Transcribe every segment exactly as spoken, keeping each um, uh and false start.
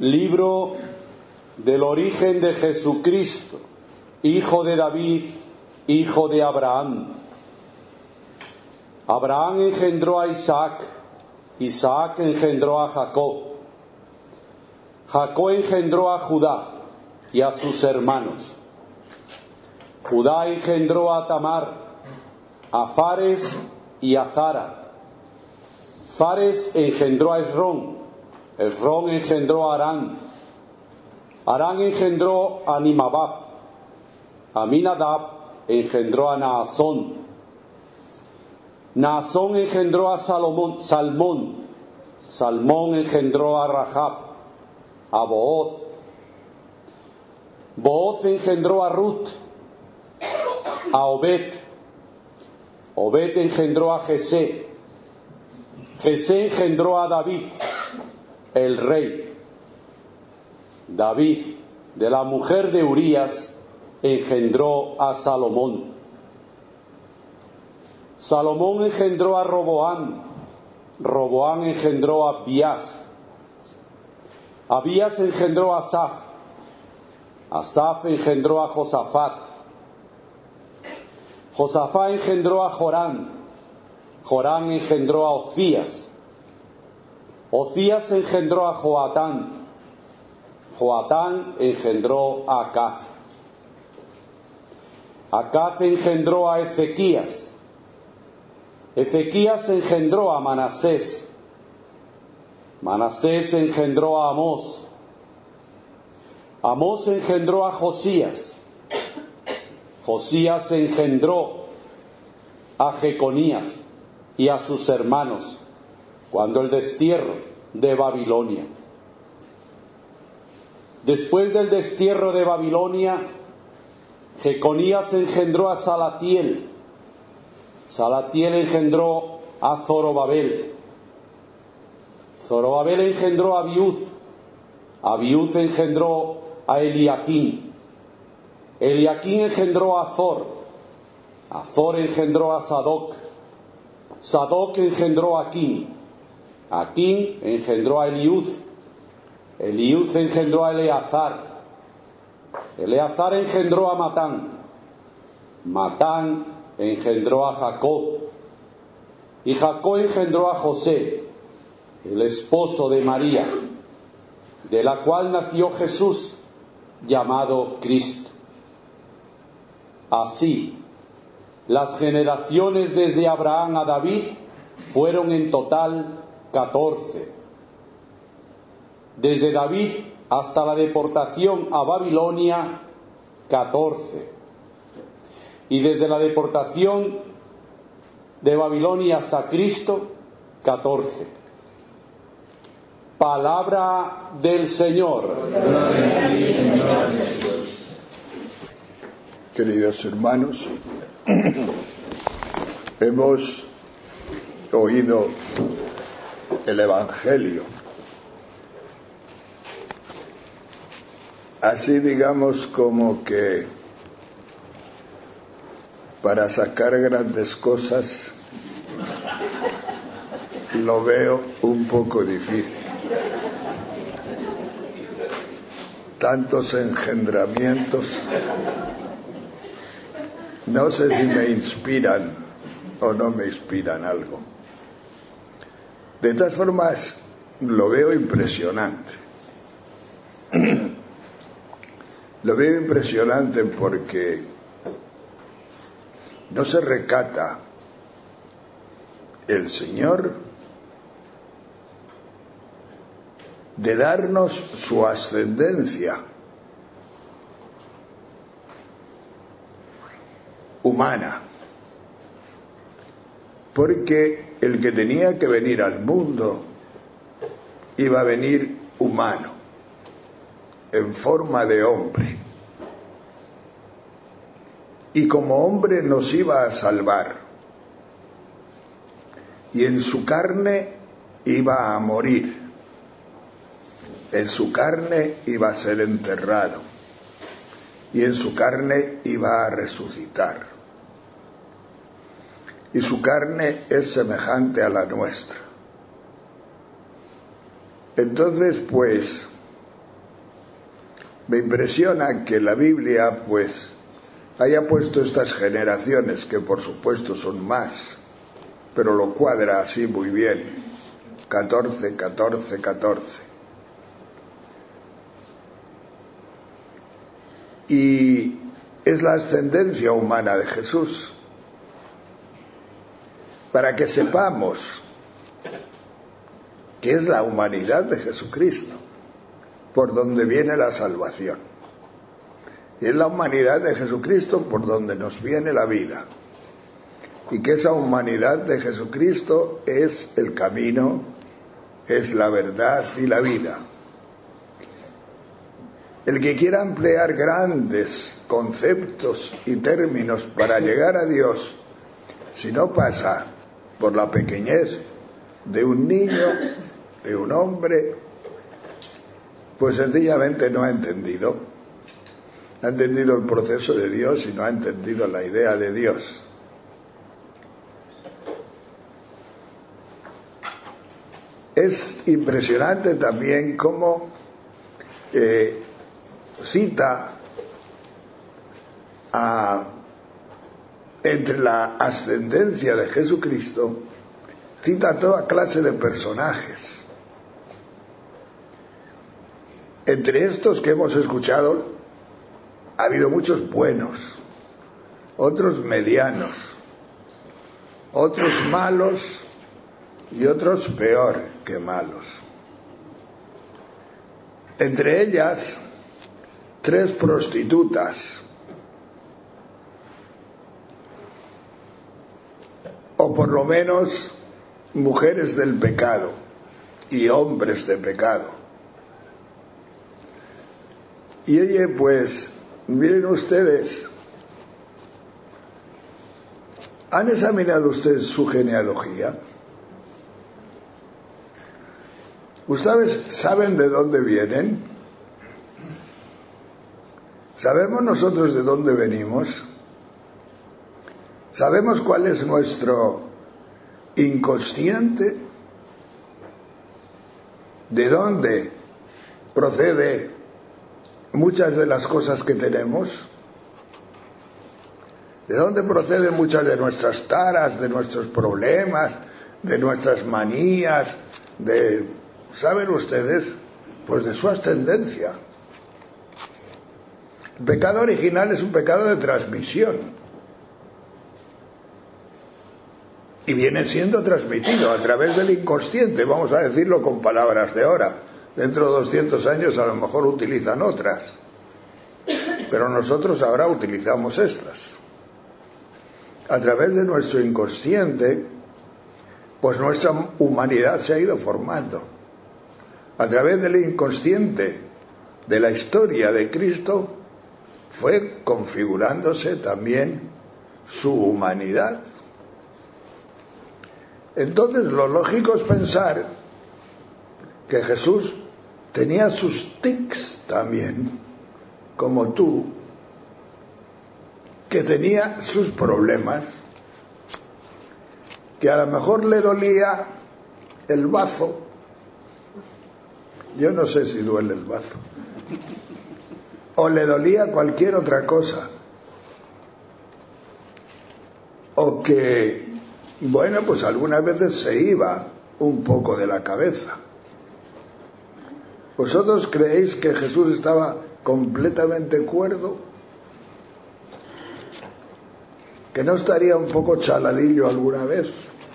Libro del origen de Jesucristo, hijo de David, hijo de Abraham. Abraham engendró a Isaac, Isaac engendró a Jacob, Jacob engendró a Judá y a sus hermanos. Judá engendró a Tamar, a Fares y a Zara. Fares engendró a Esrón, Esrón engendró a Arán, Arán engendró a Nimabab, Aminadab engendró a Naasón, Naasón engendró a Salomón, Salmón, Salmón engendró a Rahab, a Booz, Booz engendró a Ruth, a Obed, Obed engendró a Jesé, Jesé engendró a David, el rey. David, de la mujer de Urías, engendró a Salomón. Salomón engendró a Roboán, Roboán engendró a Abías, Abías engendró a Asaf, Asaf engendró a Josafat, Josafat engendró a Jorán, Jorán engendró a Ocías, Ocías engendró a Joatán, Joatán engendró a Acaz, Acaz engendró a Ezequías, Ezequías engendró a Manasés, Manasés engendró a Amós, Amós engendró a Josías, Josías engendró a Jeconías y a sus hermanos cuando el destierro de Babilonia. Después del destierro de Babilonia, Jeconías engendró a Salatiel, Salatiel engendró a Zorobabel, Zorobabel engendró a Abiud, Abiud engendró a Eliaquín, Eliaquín engendró a Azor, Azor engendró a Sadoc, Sadoc engendró a Aquín, Aquín engendró a Eliud, Eliud engendró a Eleazar, Eleazar engendró a Matán, Matán engendró a Jacob, y Jacob engendró a José, el esposo de María, de la cual nació Jesús, llamado Cristo. Así, las generaciones desde Abraham a David fueron en total catorce. Desde David hasta la deportación a Babilonia, catorce. Y desde la deportación de Babilonia hasta Cristo, catorce. Palabra del Señor. Queridos hermanos, hemos oído el Evangelio. Así digamos como que para sacar grandes cosas lo veo un poco difícil. Tantos engendramientos, no sé si me inspiran o no me inspiran algo. De todas formas, lo veo impresionante. Lo veo impresionante porque no se recata el Señor de darnos su ascendencia humana, porque el que tenía que venir al mundo iba a venir humano, en forma de hombre, y como hombre nos iba a salvar, y en su carne iba a morir, en su carne iba a ser enterrado, y en su carne iba a resucitar, y su carne es semejante a la nuestra. Entonces, pues, Me impresiona que la Biblia, pues, haya puesto estas generaciones, que por supuesto son más, pero lo cuadra así muy bien, catorce, catorce, catorce. Y es la ascendencia humana de Jesús, para que sepamos que es la humanidad de Jesucristo por donde viene la salvación. Y es la humanidad de Jesucristo por donde nos viene la vida. Y que esa humanidad de Jesucristo es el camino, es la verdad y la vida. El que quiera emplear grandes conceptos y términos para llegar a Dios, si no pasa por la pequeñez de un niño, de un hombre, pues sencillamente no ha entendido. Ha entendido el proceso de Dios y no ha entendido la idea de Dios. Es impresionante también cómo eh, cita a, entre la ascendencia de Jesucristo, cita a toda clase de personajes. Entre estos que hemos escuchado, ha habido muchos buenos, otros medianos, otros malos y otros peor que malos. Entre ellas, tres prostitutas, o por lo menos mujeres del pecado y hombres de pecado. Y oye, pues, miren ustedes, ¿han examinado ustedes su genealogía? ¿Ustedes saben de dónde vienen? ¿Sabemos nosotros de dónde venimos? ¿Sabemos cuál es nuestro inconsciente? ¿De dónde procede muchas de las cosas que tenemos? ¿De dónde proceden muchas de nuestras taras, de nuestros problemas, de nuestras manías, de, ¿saben ustedes? Pues de su ascendencia. El pecado original es un pecado de transmisión. Y viene siendo transmitido a través del inconsciente, vamos a decirlo con palabras de ahora. Dentro de doscientos años a lo mejor utilizan otras, pero nosotros ahora utilizamos estas. A través de nuestro inconsciente, pues nuestra humanidad se ha ido formando. A través del inconsciente de la historia de Cristo fue configurándose también su humanidad. Entonces lo lógico es pensar que Jesús tenía sus tics también, como tú, que tenía sus problemas, que a lo mejor le dolía el bazo. Yo no sé si duele el bazo, o le dolía cualquier otra cosa, o que, bueno, pues algunas veces se iba un poco de la cabeza. ¿Vosotros creéis que Jesús estaba completamente cuerdo? ¿Que no estaría un poco chaladillo alguna vez?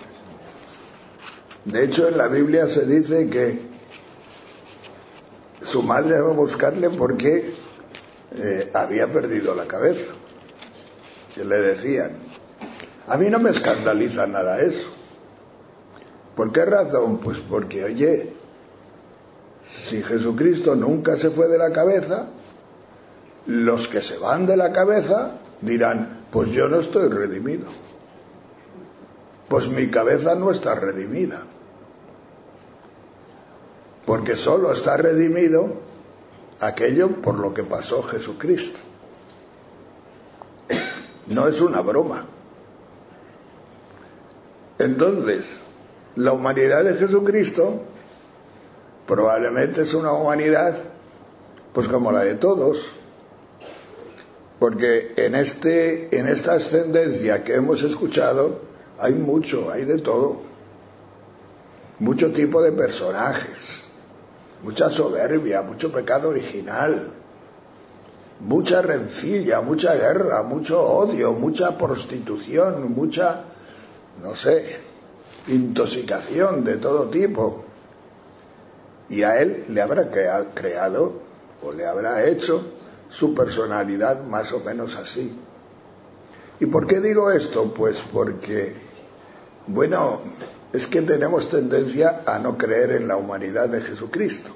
De hecho, en la Biblia se dice que su madre va a buscarle porque eh, había perdido la cabeza. Que le decían. A mí no me escandaliza nada eso. ¿Por qué razón? Pues porque, oye, si Jesucristo nunca se fue de la cabeza, los que se van de la cabeza dirán, pues yo no estoy redimido. Pues mi cabeza no está redimida. Porque solo está redimido aquello por lo que pasó Jesucristo. No es una broma. Entonces, la humanidad de Jesucristo probablemente es una humanidad Pues como la de todos, porque en, este, en esta ascendencia que hemos escuchado hay mucho, hay de todo, mucho tipo de personajes, mucha soberbia, mucho pecado original, mucha rencilla, mucha guerra, mucho odio, mucha prostitución, mucha, no sé, intoxicación de todo tipo. Y a él le habrá creado o le habrá hecho su personalidad más o menos así. ¿Y por qué digo esto? Pues porque, bueno, es que tenemos tendencia a no creer en la humanidad de Jesucristo.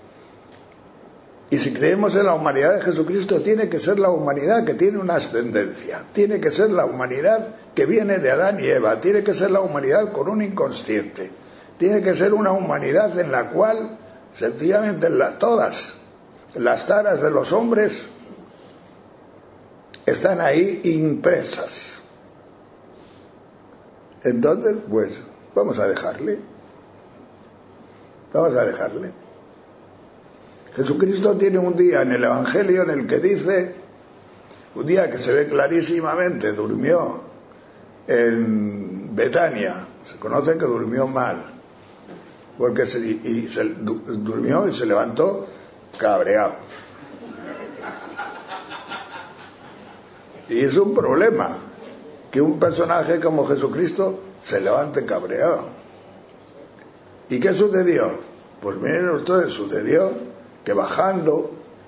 Y si creemos en la humanidad de Jesucristo, tiene que ser la humanidad que tiene una ascendencia, tiene que ser la humanidad que viene de Adán y Eva, tiene que ser la humanidad con un inconsciente, tiene que ser una humanidad en la cual sencillamente la, todas las taras de los hombres están ahí impresas. Entonces, pues, vamos a dejarle, vamos a dejarle. Jesucristo tiene un día en el Evangelio en el que dice, un día que se ve clarísimamente, durmió en Betania, se conoce que durmió mal, porque se, y se durmió y se levantó cabreado. Y es un problema que un personaje como Jesucristo se levante cabreado. ¿Y qué sucedió? Pues miren ustedes, sucedió que bajando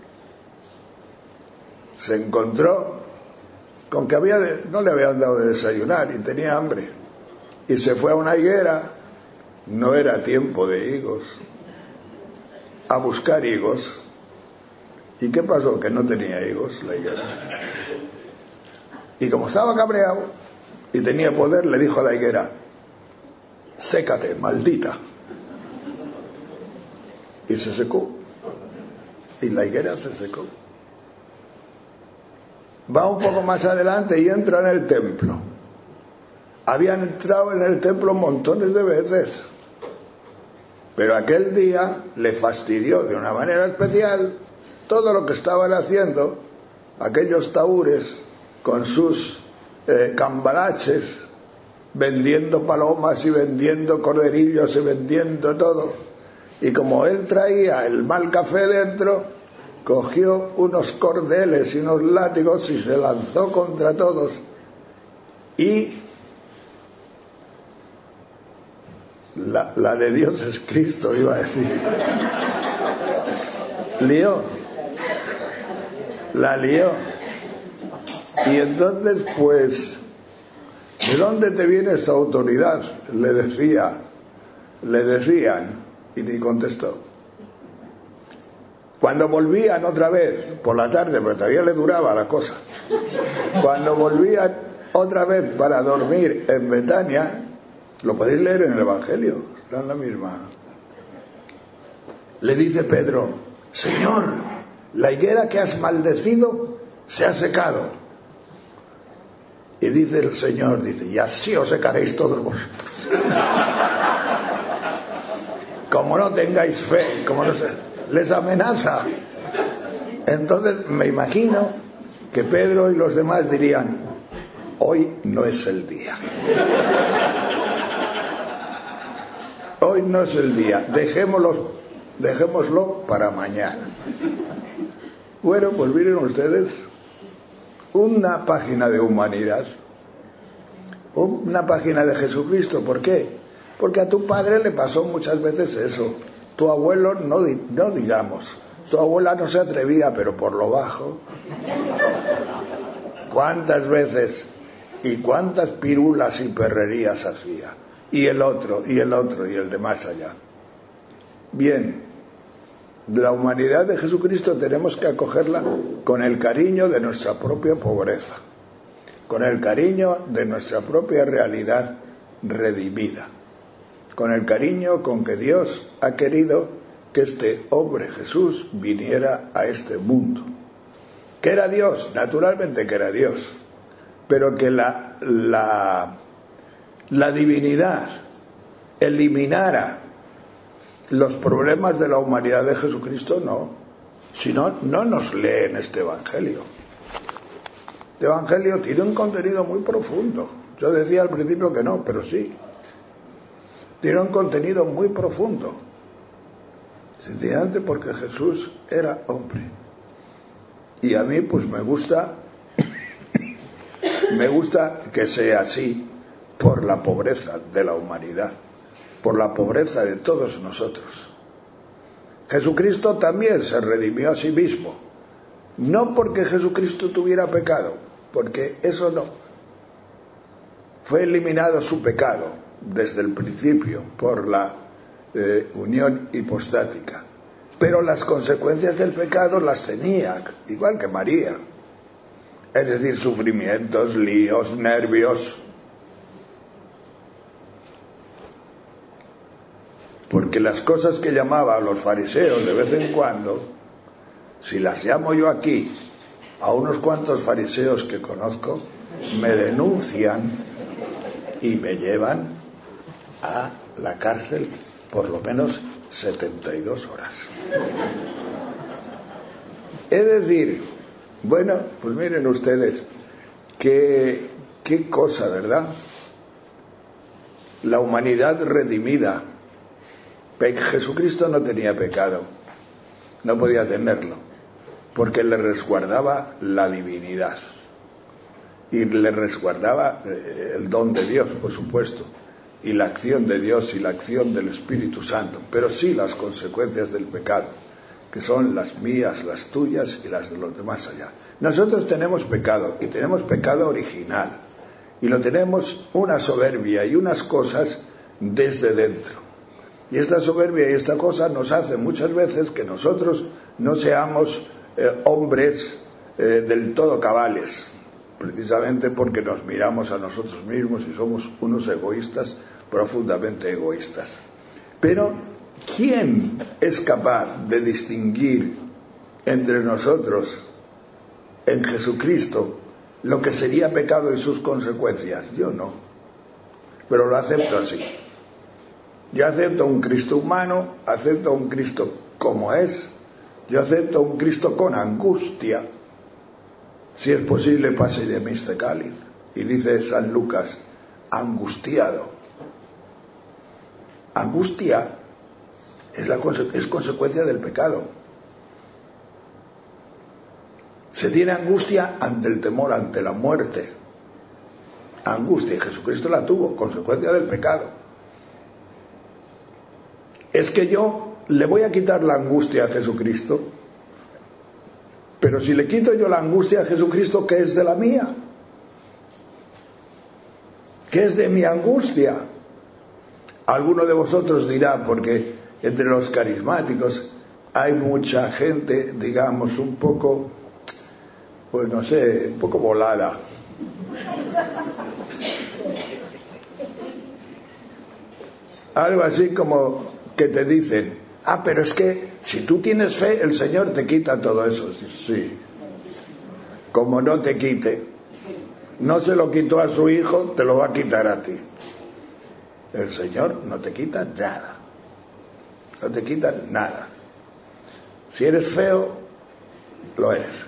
se encontró con que había de, no le habían dado de desayunar y tenía hambre, y se fue a una higuera, no era tiempo de higos, a buscar higos. ¿Y qué pasó? Que no tenía higos la higuera, y como estaba cabreado y tenía poder, le dijo a la higuera: sécate, maldita. Y se secó. Y la higuera se secó. Va un poco más adelante y entra en el templo. Habían entrado en el templo montones de veces, pero aquel día le fastidió de una manera especial todo lo que estaban haciendo aquellos taúres con sus eh, cambalaches, vendiendo palomas y vendiendo corderillos y vendiendo todo. Y como él traía el mal café dentro, cogió unos cordeles y unos látigos y se lanzó contra todos. Y la, la de Dios es Cristo, iba a decir. Lió. La lió. Y entonces, pues, ¿de dónde te viene esa autoridad? Le decía, le decían. Y ni contestó. Cuando volvían otra vez, por la tarde, pero todavía le duraba la cosa, cuando volvían otra vez para dormir en Betania, lo podéis leer en el Evangelio, está en la misma. Le dice Pedro: Señor, la higuera que has maldecido se ha secado. Y dice el Señor, dice: y así os secaréis todos vosotros. Como no tengáis fe, como no se, les amenaza. Entonces me imagino que Pedro y los demás dirían: hoy no es el día. Hoy no es el día. Dejémoslo, dejémoslo para mañana. Bueno, pues miren ustedes, una página de humanidad, una página de Jesucristo. ¿Por qué? Porque a tu padre le pasó muchas veces eso. Tu abuelo, no, no digamos, tu abuela no se atrevía, pero por lo bajo. ¿Cuántas veces y cuántas pirulas y perrerías hacía? Y el otro, y el otro, y el de más allá. Bien, la humanidad de Jesucristo tenemos que acogerla con el cariño de nuestra propia pobreza, con el cariño de nuestra propia realidad redimida, con el cariño con que Dios ha querido que este hombre Jesús viniera a este mundo. ¿Que era Dios? Naturalmente que era Dios, pero que la, la, la divinidad eliminara los problemas de la humanidad de Jesucristo, no. Si no, no nos leen este Evangelio. Este Evangelio tiene un contenido muy profundo. Yo decía al principio que no, pero sí. Tiene un contenido muy profundo. Sencillamente porque Jesús era hombre. Y a mí pues me gusta, me gusta que sea así por la pobreza de la humanidad, por la pobreza de todos nosotros. Jesucristo también se redimió a sí mismo, no porque Jesucristo tuviera pecado, porque eso no. Fue eliminado su pecado desde el principio por la eh, unión hipostática, pero las consecuencias del pecado las tenía, igual que María, es decir, sufrimientos, líos, nervios. Porque las cosas que llamaba a los fariseos de vez en cuando, si las llamo yo aquí a unos cuantos fariseos que conozco, me denuncian y me llevan a la cárcel por lo menos setenta y dos horas. Es decir, bueno, pues miren ustedes, qué, qué cosa, ¿verdad? La humanidad redimida. Jesucristo no tenía pecado, no podía tenerlo, porque le resguardaba la divinidad y le resguardaba el don de Dios, por supuesto, y la acción de Dios y la acción del Espíritu Santo, pero sí las consecuencias del pecado, que son las mías, las tuyas y las de los demás allá. Nosotros tenemos pecado, y tenemos pecado original, y lo tenemos una soberbia y unas cosas desde dentro. Y esta soberbia y esta cosa nos hace muchas veces que nosotros no seamos eh, hombres eh, del todo cabales, precisamente porque nos miramos a nosotros mismos y somos unos egoístas, profundamente egoístas. Pero, ¿quién es capaz de distinguir entre nosotros, en Jesucristo, lo que sería pecado y sus consecuencias? Yo no, pero lo acepto así. Yo acepto un Cristo humano, acepto un Cristo como es, yo acepto un Cristo con angustia. Si es posible, pase de mí este cáliz. Y dice San Lucas, angustiado. Angustia es, la, es consecuencia del pecado. Se tiene angustia ante el temor, ante la muerte. Angustia, y Jesucristo la tuvo, consecuencia del pecado. Es que yo le voy a quitar la angustia a Jesucristo, pero si le quito yo la angustia a Jesucristo, ¿qué es de la mía? ¿Qué es de mi angustia? Alguno de vosotros dirá, porque entre los carismáticos hay mucha gente, digamos, un poco, pues no sé, un poco volada. Algo así como que te dicen, ah, pero es que si tú tienes fe, el Señor te quita todo eso. Sí, como no te quite, no se lo quitó a su hijo, te lo va a quitar a ti. El Señor no te quita nada, no te quita nada. Si eres feo, lo eres.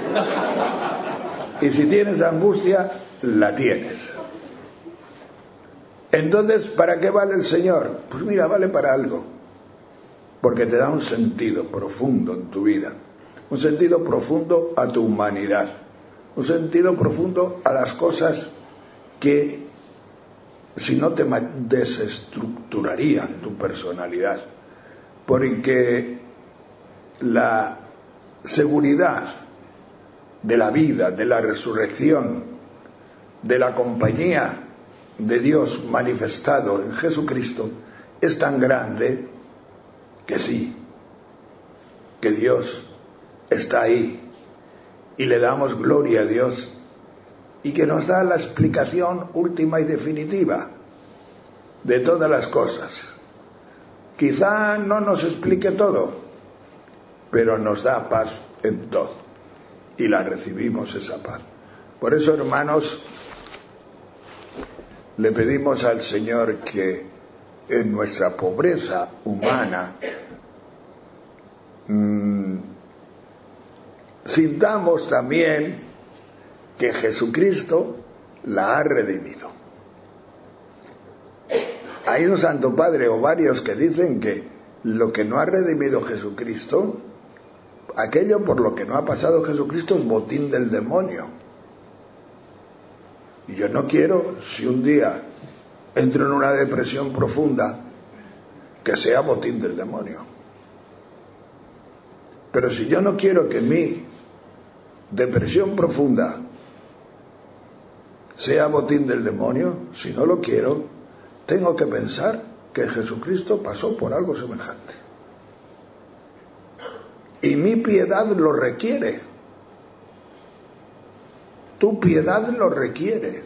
Y si tienes angustia, la tienes. Entonces, ¿para qué vale el Señor? Pues mira, vale para algo, porque te da un sentido profundo en tu vida, un sentido profundo a tu humanidad, un sentido profundo a las cosas que, si no, te desestructurarían tu personalidad, porque la seguridad de la vida, de la resurrección, de la compañía de Dios manifestado en Jesucristo es tan grande que sí, que Dios está ahí y le damos gloria a Dios y que nos da la explicación última y definitiva de todas las cosas. Quizá no nos explique todo, pero nos da paz en todo y la recibimos esa paz. Por eso, hermanos, le pedimos al Señor que en nuestra pobreza humana mmm, sintamos también que Jesucristo la ha redimido. Hay un Santo Padre o varios que dicen que lo que no ha redimido Jesucristo, aquello por lo que no ha pasado Jesucristo, es botín del demonio. Y yo no quiero, si un día entro en una depresión profunda, que sea botín del demonio. Pero si yo no quiero que mi depresión profunda sea botín del demonio, si no lo quiero, tengo que pensar que Jesucristo pasó por algo semejante. Y mi piedad lo requiere. Tu piedad lo requiere.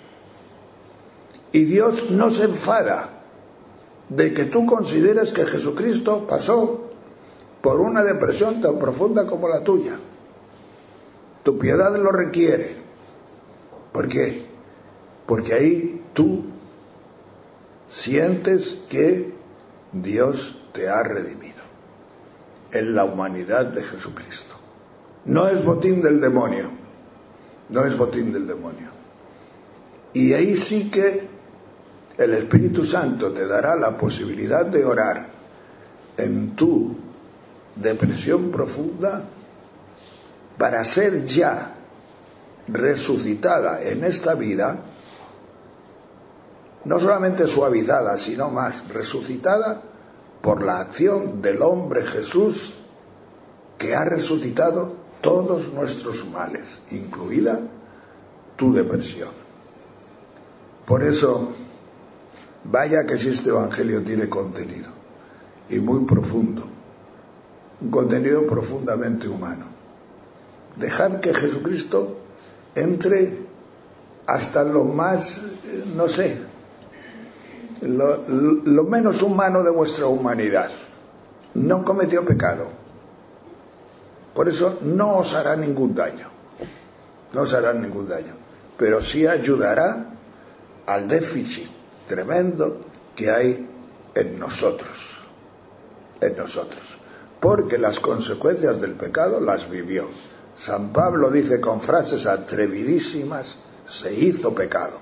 Y Dios no se enfada de que tú consideres que Jesucristo pasó por una depresión tan profunda como la tuya. Tu piedad lo requiere. ¿Por qué? Porque ahí tú sientes que Dios te ha redimido en la humanidad de Jesucristo. No es botín del demonio, no es botín del demonio. Y ahí sí que el Espíritu Santo te dará la posibilidad de orar en tu depresión profunda para ser ya resucitada en esta vida, no solamente suavizada, sino más resucitada por la acción del hombre Jesús, que ha resucitado todos nuestros males, incluida tu depresión. Por eso, vaya que si este Evangelio tiene contenido, y muy profundo, un contenido profundamente humano. Dejad que Jesucristo entre hasta lo más, no sé, lo, lo menos humano de vuestra humanidad. No cometió pecado, por eso no os hará ningún daño, no os hará ningún daño, pero sí ayudará al déficit tremendo que hay en nosotros, en nosotros, porque las consecuencias del pecado las vivió. San Pablo dice con frases atrevidísimas: se hizo pecado.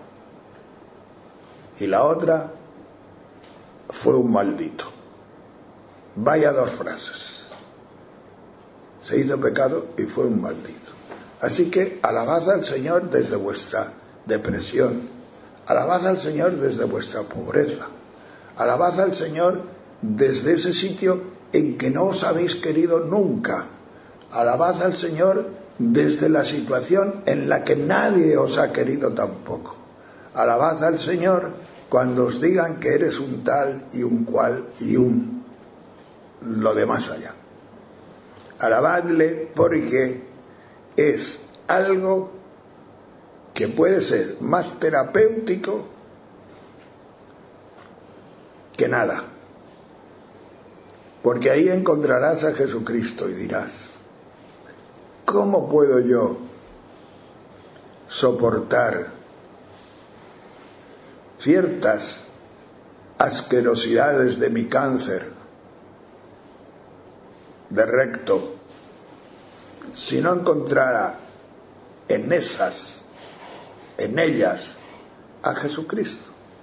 Y la otra: fue un maldito. Vaya dos frases. Se hizo pecado y fue un maldito. Así que alabad al Señor desde vuestra depresión, alabad al Señor desde vuestra pobreza, alabad al Señor desde ese sitio en que no os habéis querido nunca, alabad al Señor desde la situación en la que nadie os ha querido tampoco, alabad al Señor cuando os digan que eres un tal y un cual y un lo de más allá. Alabadle porque es algo que puede ser más terapéutico que nada, porque ahí encontrarás a Jesucristo y dirás: ¿cómo puedo yo soportar ciertas asquerosidades de mi cáncer de recto si no encontrara en esas, en ellas, a Jesucristo?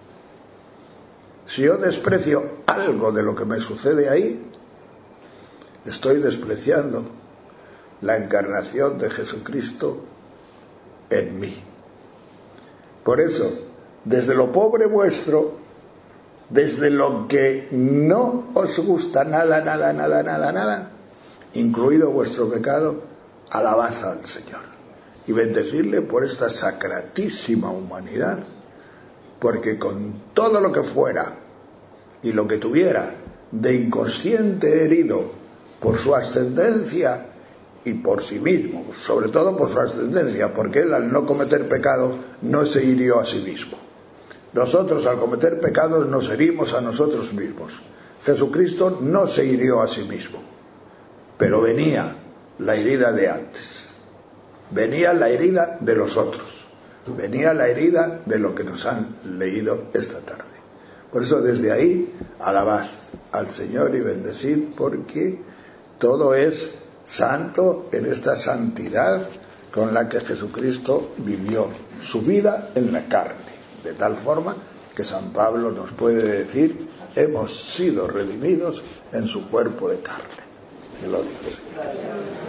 Si yo desprecio algo de lo que me sucede ahí, estoy despreciando la encarnación de Jesucristo en mí. Por eso, desde lo pobre vuestro, desde lo que no os gusta nada, nada, nada, nada, nada, incluido vuestro pecado, alabad al Señor y bendecirle por esta sacratísima humanidad, porque con todo lo que fuera y lo que tuviera de inconsciente herido por su ascendencia y por sí mismo, sobre todo por su ascendencia, porque él al no cometer pecado no se hirió a sí mismo. Nosotros al cometer pecados nos herimos a nosotros mismos. Jesucristo no se hirió a sí mismo, pero venía la herida de antes, venía la herida de los otros, venía la herida de lo que nos han leído esta tarde. Por eso desde ahí alabad al Señor y bendecid, porque todo es santo en esta santidad con la que Jesucristo vivió su vida en la carne, de tal forma que San Pablo nos puede decir: hemos sido redimidos en su cuerpo de carne. Gloria al Señor.